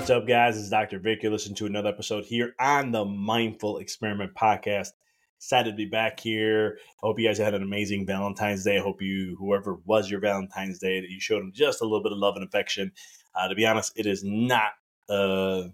What's up, guys? It's Dr. Vic. You're listening to another episode here on the Mindful Experiment Podcast. Excited to be back here. I hope you guys had an amazing Valentine's Day. I hope whoever was your Valentine's Day, that you showed them just a little bit of love and affection. To be honest, it is not a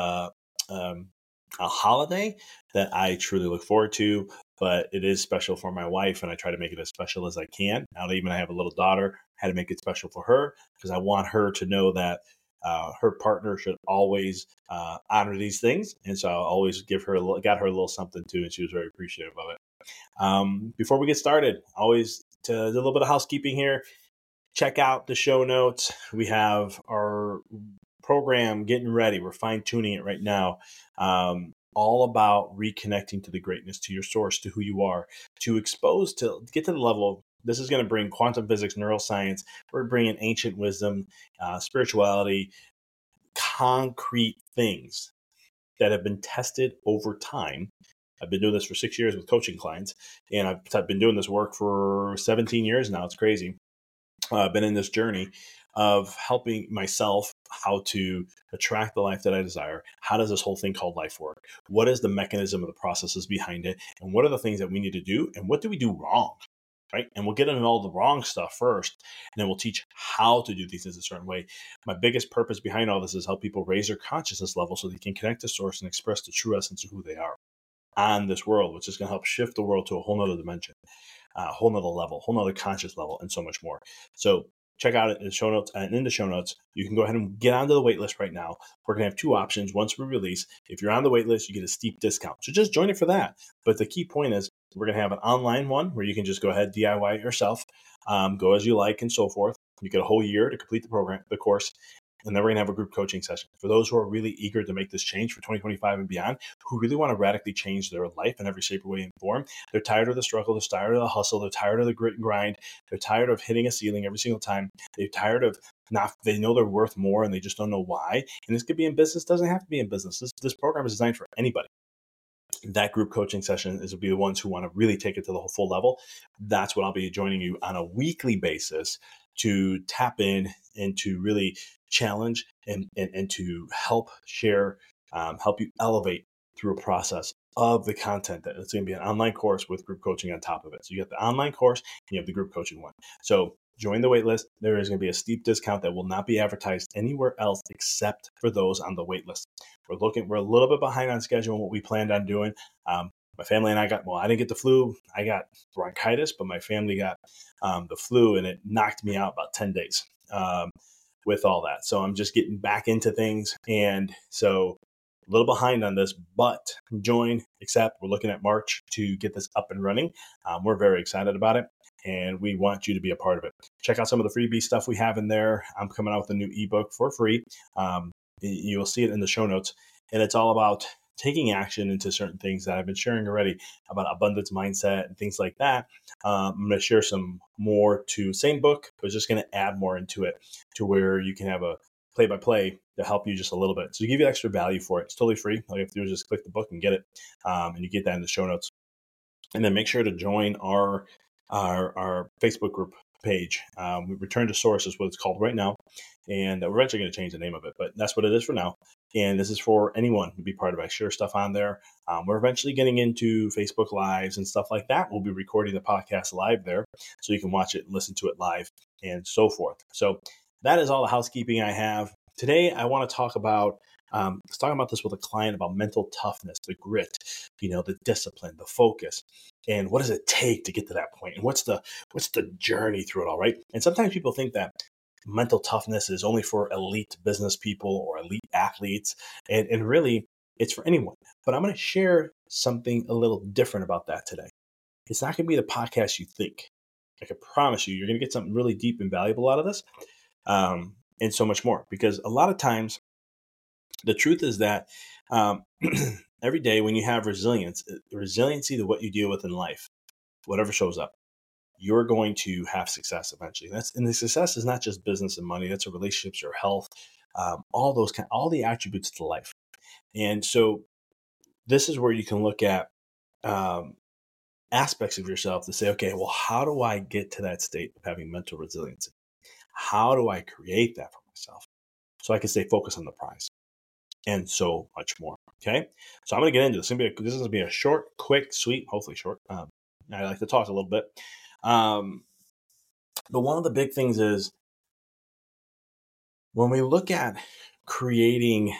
holiday that I truly look forward to, but it is special for my wife, and I try to make it as special as I can. Now that even I have a little daughter, I had to make it special for her because I want her to know that her partner should always honor these things. And so I'll always got her a little something too, and she was very appreciative of it. Before we get started, always to do a little bit of housekeeping here. Check out the show notes. We have our program getting ready. We're fine tuning it right now. All about reconnecting to the greatness, to your source, to who you are, to get to the level. This is going to bring quantum physics, neuroscience. We're bringing ancient wisdom, spirituality, concrete things that have been tested over time. I've been doing this for 6 years with coaching clients, and I've been doing this work for 17 years now. It's crazy. I've been in this journey of helping myself how to attract the life that I desire. How does this whole thing called life work? What is the mechanism of the processes behind it? And what are the things that we need to do? And what do we do wrong? Right? And we'll get into all the wrong stuff first, and then we'll teach how to do these things a certain way. My biggest purpose behind all this is help people raise their consciousness level so they can connect to source and express the true essence of who they are on this world, which is going to help shift the world to a whole nother dimension, a whole nother level, whole nother conscious level, and so much more. So check out it in the show notes. And in the show notes, you can go ahead and get onto the wait list right now. We're going to have two options. Once we release, if you're on the wait list, you get a steep discount. So just join it for that. But the key point is we're going to have an online one where you can just go ahead, DIY it yourself, go as you like and so forth. You get a whole year to complete the course. And then we're going to have a group coaching session for those who are really eager to make this change for 2025 and beyond, who really want to radically change their life in every shape, way, and form. They're tired of the struggle. They're tired of the hustle. They're tired of the grit and grind. They're tired of hitting a ceiling every single time. They're tired of they know they're worth more and they just don't know why. And this could be in business. Doesn't have to be in business. This program is designed for anybody. That group coaching session will be the ones who want to really take it to the full level. That's what I'll be joining you on a weekly basis to tap in and to really challenge and to help share, help you elevate through a process of the content. That it's going to be an online course with group coaching on top of it. So you got the online course and you have the group coaching one. So join the waitlist. There is going to be a steep discount that will not be advertised anywhere else except for those on the waitlist. We're a little bit behind on schedule on what we planned on doing. My family and I I didn't get the flu. I got bronchitis, but my family got the flu, and it knocked me out about 10 days with all that. So I'm just getting back into things. And so a little behind on this, but join, accept. We're looking at March to get this up and running. We're very excited about it, and we want you to be a part of it. Check out some of the freebie stuff we have in there. I'm coming out with a new ebook for free. You'll see it in the show notes, and it's all about taking action into certain things that I've been sharing already about abundance mindset and things like that. I'm going to share some more to same book, but just going to add more into it to where you can have a play-by-play to help you just a little bit. So you give you extra value for it. It's totally free. All you have to do is just click the book and get it. And you get that in the show notes. And then make sure to join our Facebook group page. We Return to Source is what it's called right now. And we're eventually going to change the name of it, but that's what it is for now. And this is for anyone to be part of it. I share stuff on there. We're eventually getting into Facebook Lives and stuff like that. We'll be recording the podcast live there so you can watch it and listen to it live and so forth. So that is all the housekeeping I have. Today, I want to talk about I was talking about this with a client about mental toughness, the grit, the discipline, the focus, and what does it take to get to that point? And what's the journey through it all, right? And sometimes people think that mental toughness is only for elite business people or elite athletes, and really it's for anyone. But I'm going to share something a little different about that today. It's not going to be the podcast you think. I can promise you're going to get something really deep and valuable out of this, and so much more. Because a lot of times, the truth is that every day when you have resiliency to what you deal with in life, whatever shows up, you're going to have success eventually. And the success is not just business and money. That's your relationships, your health, all the attributes to life. And so this is where you can look at aspects of yourself to say, okay, well, how do I get to that state of having mental resiliency? How do I create that for myself so I can stay focused on the prize? and so much more. Okay. So I'm going to get into this. This is going to be a short, quick, sweet, hopefully short. I like to talk a little bit. But one of the big things is when we look at creating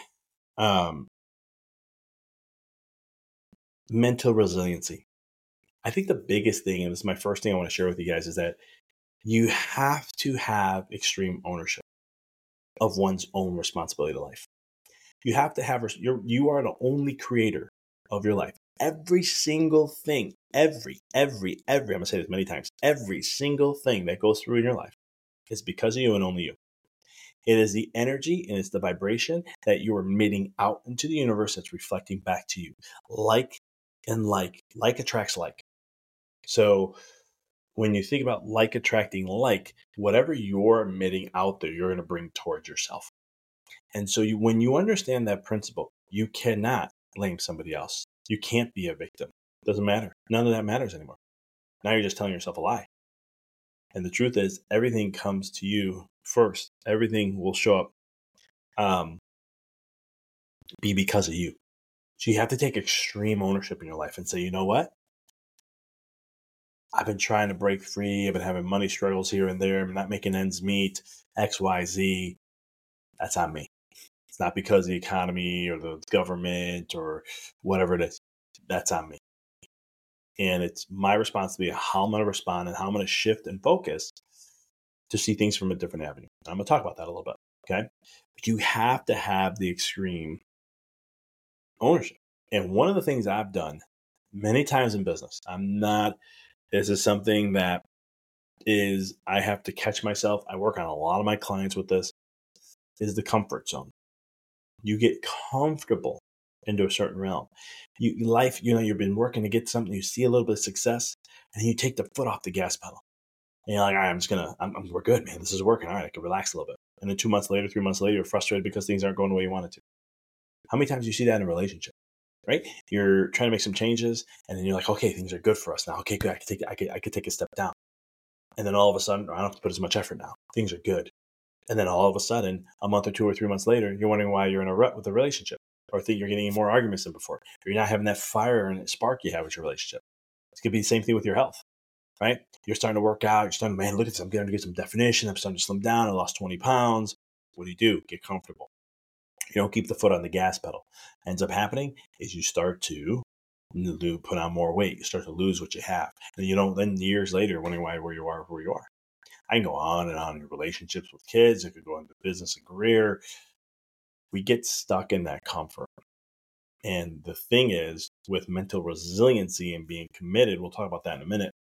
mental resiliency, I think the biggest thing, and this is my first thing I want to share with you guys, is that you have to have extreme ownership of one's own responsibility to life. You have to have, you are the only creator of your life. Every single thing, every, I'm going to say this many times, every single thing that goes through in your life is because of you and only you. It is the energy and it's the vibration that you are emitting out into the universe that's reflecting back to you. Like attracts like. So when you think about like attracting like, whatever you're emitting out there, you're going to bring towards yourself. And so when you understand that principle, you cannot blame somebody else. You can't be a victim. It doesn't matter. None of that matters anymore. Now you're just telling yourself a lie. And the truth is, everything comes to you first. Everything will show up, be because of you. So you have to take extreme ownership in your life and say, you know what? I've been trying to break free. I've been having money struggles here and there. I'm not making ends meet, X, Y, Z. That's on me. It's not because of the economy or the government or whatever it is. That's on me. And it's my responsibility how I'm going to respond and how I'm going to shift and focus to see things from a different avenue. I'm going to talk about that a little bit. Okay. But you have to have the extreme ownership. And one of the things I've done many times in business, this is something that I have to catch myself. I work on a lot of my clients with this, is the comfort zone. You get comfortable into a certain realm. You've been working to get something, you see a little bit of success, and you take the foot off the gas pedal. And you're like, all right, we're good, man. This is working. All right, I can relax a little bit. And then 2 months later, 3 months later, you're frustrated because things aren't going the way you wanted to. How many times do you see that in a relationship, right? You're trying to make some changes, and then you're like, okay, things are good for us now. Okay, good. I could take a step down. And then all of a sudden, I don't have to put as much effort now. Things are good. And then all of a sudden, a month or 2 or 3 months later, you're wondering why you're in a rut with the relationship, or think you're getting in more arguments than before, or you're not having that fire and that spark you have with your relationship. It's going to be the same thing with your health, right? You're starting to work out. You're starting to, man, look at this. I'm going to get some definition. I'm starting to slim down. I lost 20 pounds. What do? Get comfortable. You don't keep the foot on the gas pedal. Ends up happening is you start to put on more weight. You start to lose what you have. And then years later, wondering where you are. I can go on and on in relationships with kids. I could go into business and career. We get stuck in that comfort. And the thing is, with mental resiliency and being committed, we'll talk about that in a minute,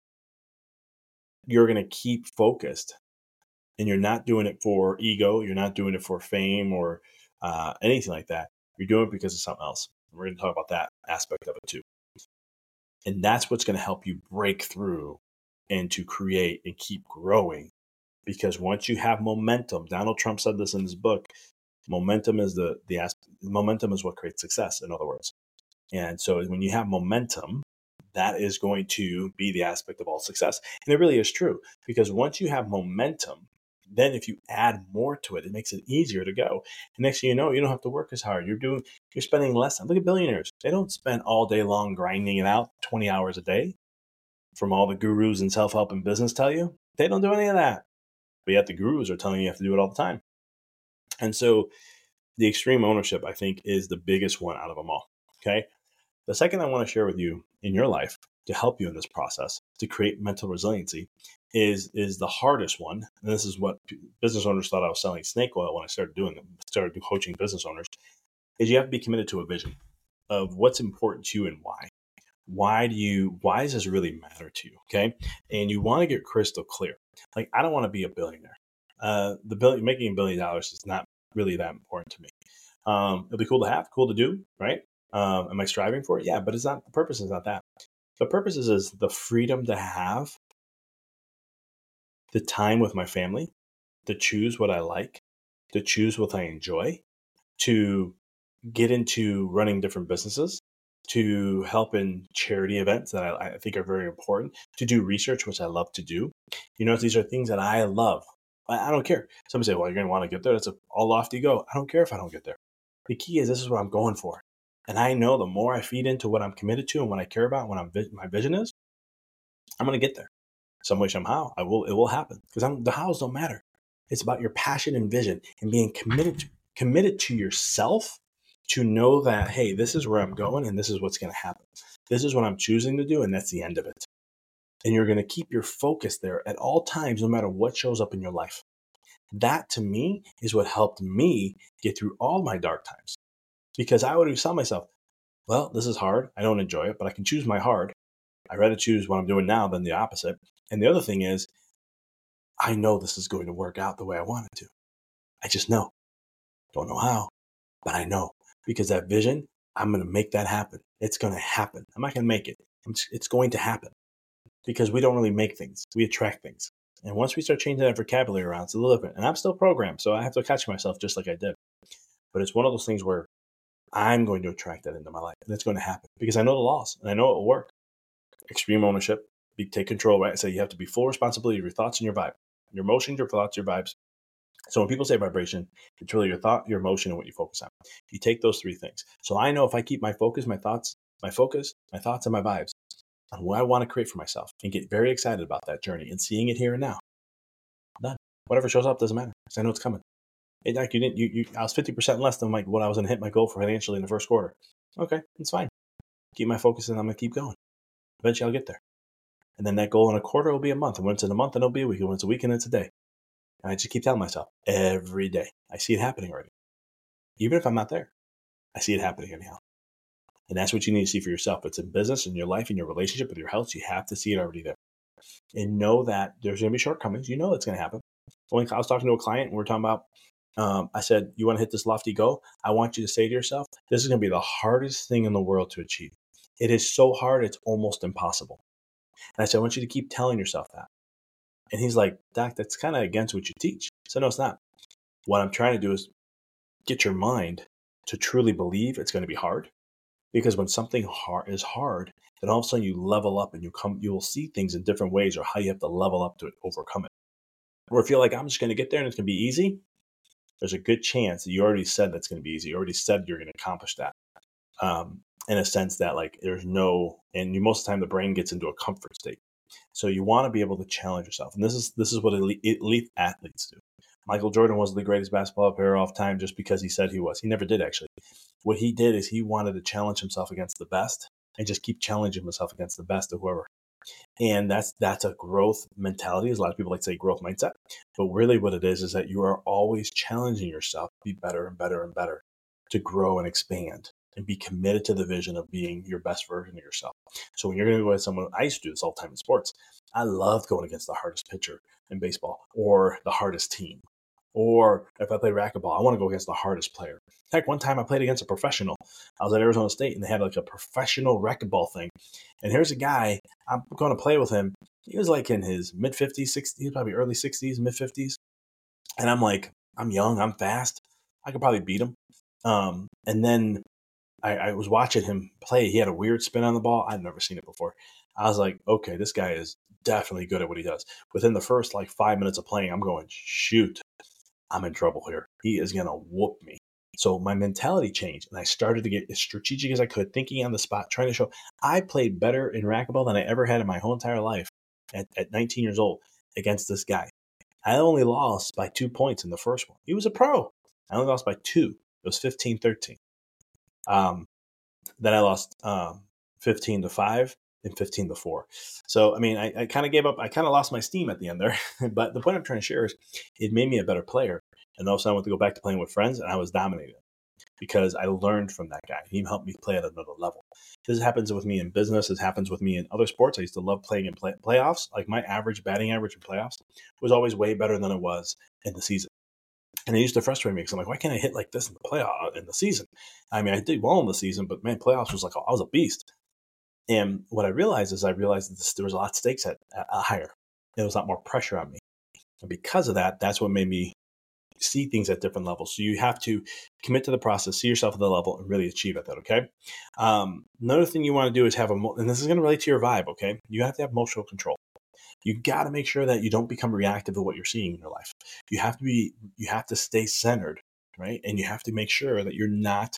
you're going to keep focused. And you're not doing it for ego. You're not doing it for fame or anything like that. You're doing it because of something else. We're going to talk about that aspect of it too. And that's what's going to help you break through and to create and keep growing. Because once you have momentum, Donald Trump said this in his book, momentum is momentum is what creates success, in other words. And so when you have momentum, that is going to be the aspect of all success. And it really is true, because once you have momentum, then if you add more to it, it makes it easier to go. And next thing you know, you don't have to work as hard. You're spending less time. Look at billionaires. They don't spend all day long grinding it out 20 hours a day from all the gurus and self-help and business tell you. They don't do any of that. But yet the gurus are telling you have to do it all the time. And so the extreme ownership, I think, is the biggest one out of them all. Okay. The second I want to share with you in your life to help you in this process to create mental resiliency is the hardest one. And this is what business owners thought I was selling snake oil when I started coaching business owners, is you have to be committed to a vision of what's important to you and why. Why does this really matter to you? Okay. And you want to get crystal clear. Like, I don't want to be a billionaire. Making $1 billion is not really that important to me. It'll be cool to have, cool to do, right? Am I striving for it? Yeah, but the purpose is not that. The purpose is the freedom to have the time with my family, to choose what I like, to choose what I enjoy, to get into running different businesses, to help in charity events that I think are very important, to do research, which I love to do. These are things that I love. I don't care. Somebody say, well, you're going to want to get there. That's all lofty go. I don't care if I don't get there. The key is this is what I'm going for. And I know the more I feed into what I'm committed to and what I care about, my vision is, I'm going to get there. Some way, somehow, it will happen because the hows don't matter. It's about your passion and vision and being committed to yourself to know that, hey, this is where I'm going and this is what's going to happen. This is what I'm choosing to do, and that's the end of it. And you're going to keep your focus there at all times, no matter what shows up in your life. That, to me, is what helped me get through all my dark times. Because I would tell myself, well, this is hard. I don't enjoy it, but I can choose my hard. I'd rather choose what I'm doing now than the opposite. And the other thing is, I know this is going to work out the way I want it to. I just know. Don't know how, but I know. Because that vision, I'm going to make that happen. It's going to happen. I'm not going to make it. It's going to happen. Because we don't really make things. We attract things. And once we start changing that vocabulary around, it's a little different. And I'm still programmed, so I have to catch myself just like I did. But it's one of those things where I'm going to attract that into my life. And it's going to happen. Because I know the laws, and I know it will work. Extreme ownership. Take control, right? So you have to be full responsibility of your thoughts and your vibe. Your emotions, your thoughts, your vibes. So when people say vibration, it's really your thought, your emotion, and what you focus on. You take those three things. So I know if I keep my focus, my thoughts, and my vibes on what I want to create for myself and get very excited about that journey and seeing it here and now, I'm done. Whatever shows up doesn't matter because I know it's coming. Like I was 50% less than what I was going to hit my goal for financially in the first quarter. Okay, it's fine. Keep my focus and I'm going to keep going. Eventually I'll get there. And then that goal in a quarter will be a month. And when it's in a month, then it'll be a week. And when it's a week, and it's a day. And I just keep telling myself every day. I see it happening already. Even if I'm not there, I see it happening anyhow. And that's what you need to see for yourself. It's in business, in your life, in your relationship, with your health. You have to see it already there. And know that there's going to be shortcomings. You know it's going to happen. When I was talking to a client and we were talking about, I said, you want to hit this lofty goal? I want you to say to yourself, this is going to be the hardest thing in the world to achieve. It is so hard, it's almost impossible. And I said, I want you to keep telling yourself that. And he's like, Doc, that's kind of against what you teach. So no, it's not. What I'm trying to do is get your mind to truly believe it's going to be hard. Because when something is hard, then all of a sudden you level up and you will see things in different ways or how you have to level up to overcome it. Or if you're like, I'm just going to get there and it's going to be easy, there's a good chance that you already said that's going to be easy. You already said you're going to accomplish that. In a sense that most of the time the brain gets into a comfort state. So you want to be able to challenge yourself. And this is what elite athletes do. Michael Jordan wasn't the greatest basketball player of all time just because he said he was. He never did, actually. What he did is he wanted to challenge himself against the best and just keep challenging himself against the best of whoever. And that's a growth mentality. As a lot of people like to say growth mindset. But really what it is that you are always challenging yourself to be better and better and better, to grow and expand and be committed to the vision of being your best version of yourself. So when you're going to go with someone, I used to do this all the time in sports. I loved going against the hardest pitcher in baseball or the hardest team. Or if I play racquetball, I want to go against the hardest player. Heck, one time I played against a professional. I was at Arizona State and they had like a professional racquetball thing. And here's a guy, I'm going to play with him. He was like in his mid 50s, 60s, probably early 60s, mid 50s. And I'm like, I'm young, I'm fast. I could probably beat him. And then I was watching him play. He had a weird spin on the ball. I'd never seen it before. I was like, okay, this guy is definitely good at what he does. Within the first 5 minutes of playing, I'm going, shoot, I'm in trouble here. He is going to whoop me. So my mentality changed and I started to get as strategic as I could, thinking on the spot, trying to show I played better in racquetball than I ever had in my whole entire life at 19 years old against this guy. I only lost by 2 points in the first one. He was a pro. I only lost by 2. It was 15-13. Then I lost 15-5 and 15-4. So, I mean, I kind of gave up. I kind of lost my steam at the end there. But the point I'm trying to share is it made me a better player. And all of a sudden I went to go back to playing with friends and I was dominating because I learned from that guy. He helped me play at another level. This happens with me in business. This happens with me in other sports. I used to love playing in playoffs. Like my batting average in playoffs was always way better than it was in the season. And it used to frustrate me because I'm like, why can't I hit like this in the season? I mean, I did well in the season, but man, playoffs was like, I was a beast. And what I realized that there was a lot of stakes at higher. There was a lot more pressure on me. And because of that, that's what made me see things at different levels. So you have to commit to the process, see yourself at the level, and really achieve at that, okay? Another thing you want to do is and this is going to relate to your vibe, okay? You have to have emotional control. You got to make sure that you don't become reactive to what you're seeing in your life. You have to stay centered right? And you have to make sure that you're not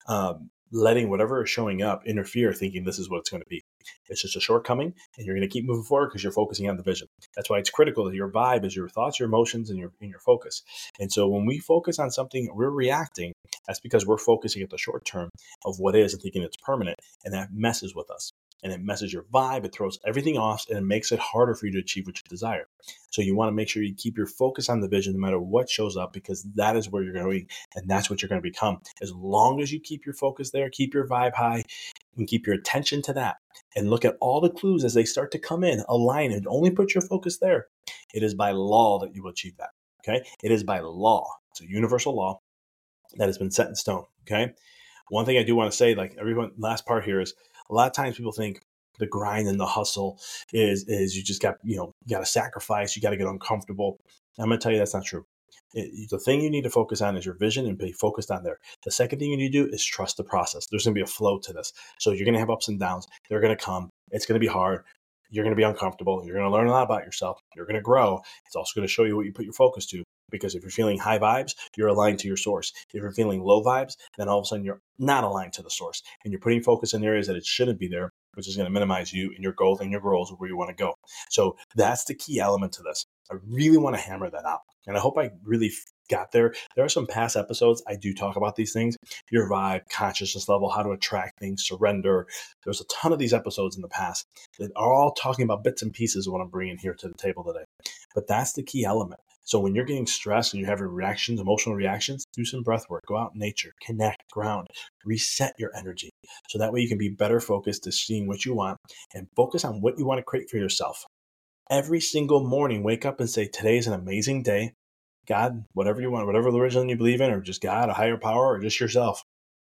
letting whatever is showing up interfere, thinking this is what it's going to be. It's just a shortcoming, and you're going to keep moving forward because you're focusing on the vision. That's why it's critical that your vibe is your thoughts, your emotions, and your focus. And so when we focus on something, we're reacting. That's because we're focusing at the short term of what is and thinking it's permanent, and that messes with us. And it messes your vibe, it throws everything off, and it makes it harder for you to achieve what you desire. So you want to make sure you keep your focus on the vision no matter what shows up, because that is where you're going, and that's what you're going to become. As long as you keep your focus there, keep your vibe high, and keep your attention to that, and look at all the clues as they start to come in, align, and only put your focus there. It is by law that you will achieve that, okay? It is by law. It's a universal law that has been set in stone, okay? One thing I do want to say, like everyone, last part here is, a lot of times people think the grind and the hustle is you just got, you got to sacrifice, you got to get uncomfortable. I'm going to tell you that's not true. The thing you need to focus on is your vision and be focused on there. The second thing you need to do is trust the process. There's going to be a flow to this. So you're going to have ups and downs. They're going to come. It's going to be hard. You're going to be uncomfortable. You're going to learn a lot about yourself. You're going to grow. It's also going to show you what you put your focus to. Because if you're feeling high vibes, you're aligned to your source. If you're feeling low vibes, then all of a sudden you're not aligned to the source. And you're putting focus in areas that it shouldn't be there, which is going to minimize you and your goals and your goals of where you want to go. So that's the key element to this. I really want to hammer that out. And I hope I really got there. There are some past episodes I do talk about these things. Your vibe, consciousness level, how to attract things, surrender. There's a ton of these episodes in the past that are all talking about bits and pieces of what I'm bringing here to the table today. But that's the key element. So when you're getting stressed and you're having reactions, emotional reactions, do some breath work, go out in nature, connect, ground, reset your energy. So that way you can be better focused to seeing what you want and focus on what you want to create for yourself. Every single morning, wake up and say, today is an amazing day. God, whatever you want, whatever religion you believe in, or just God, a higher power, or just yourself.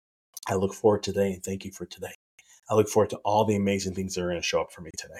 I look forward to today and thank you for today. I look forward to all the amazing things that are going to show up for me today.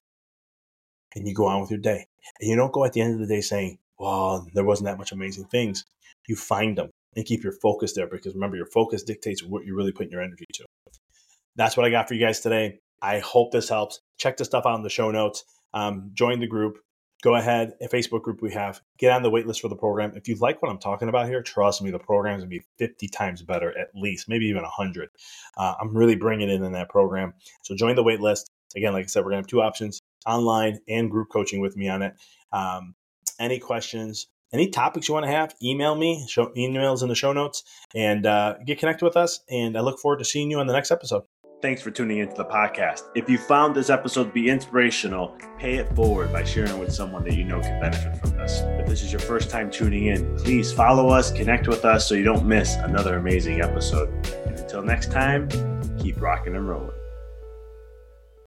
And you go on with your day. And you don't go at the end of the day saying, well, there wasn't that much amazing things. You find them and keep your focus there, because remember, your focus dictates what you're really putting your energy to. That's what I got for you guys today. I hope this helps. Check the stuff out in the show notes. Join the group. Go ahead, a Facebook group we have. Get on the wait list for the program. If you like what I'm talking about here, trust me, the program is going to be 50 times better, at least, maybe even 100. I'm really bringing it in that program. So join the wait list. Again, like I said, we're going to have two options, online and group coaching with me on it. Any questions, any topics you want to have, email me, emails in the show notes, and get connected with us. And I look forward to seeing you on the next episode. Thanks for tuning into the podcast. If you found this episode to be inspirational, pay it forward by sharing it with someone that you know can benefit from this. If this is your first time tuning in, please follow us, connect with us so you don't miss another amazing episode. And until next time, keep rocking and rolling.